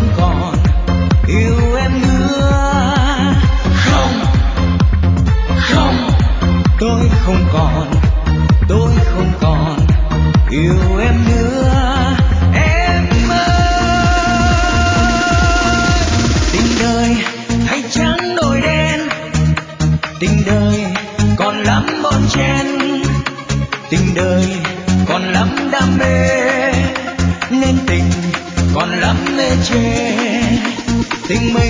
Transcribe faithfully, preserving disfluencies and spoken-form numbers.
không còn yêu em nữa. Không, không, tôi không còn, tôi không còn yêu em nữa. Em ơi, tình đời hay chán đổi đen, tình đời còn lắm bon chen, tình đời còn lắm đam mê, nên tình còn lắm mê chê. Tình